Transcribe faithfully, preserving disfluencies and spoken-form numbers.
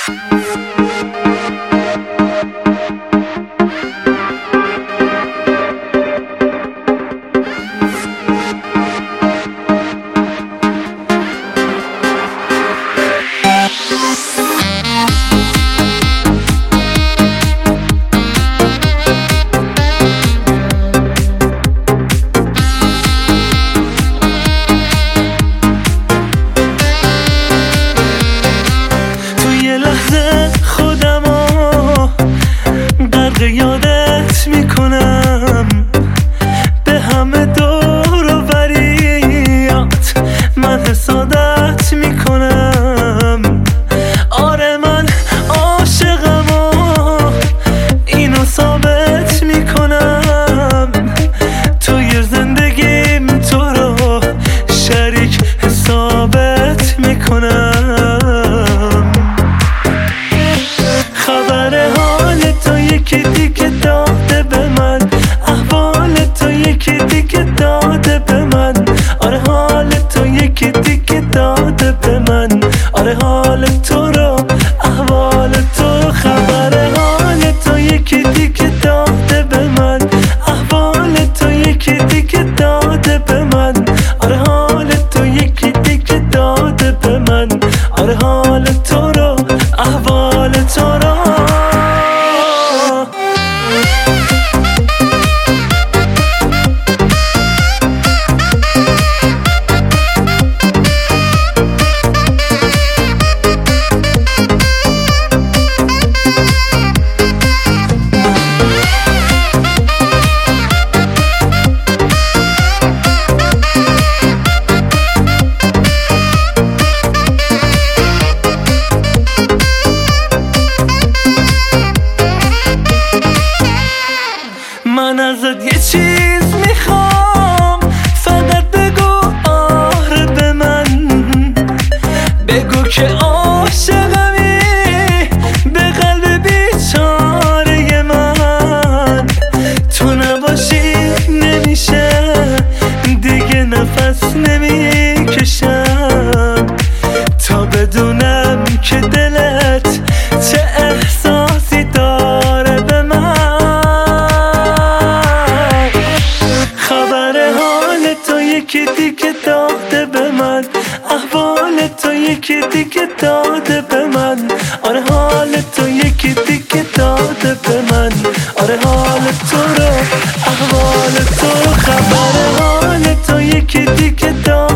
یادت میکنم به همه دور و بریات، من حسادت میکنم. آره من عاشقم و اینو ثابت میکنم، توی زندگیم تو رو شریک حسابت میکنم. خبر حال تو یکی دیگه داده به من، احوال تو یکی دیگه داده به من. آره حال تو یکی دیگه داده به من، آره حال تو رو احوال تو. خبر حال تو یکی دیگه داده به من، احوال تو یکی دیگه داده به من. آره حال تو یکی دیگه داده به من، آره حال تو رو احوال تو رو. من ازت یه چیز میخوام، فقط بگو آره به من. بگو که عاشقمی به قلب بیچاره من. تو نباشی نمیشه دیگه نفس نمیکشم، تا بدونم که دلت چه احساسی داره به من. یکی دیگه داده به من، احوال تو یکی دیگه داده به من. آره حال تو یکی دیگه داده به من، آره حال تو رو احوال تو. خبر حال تو یکی دیگه داده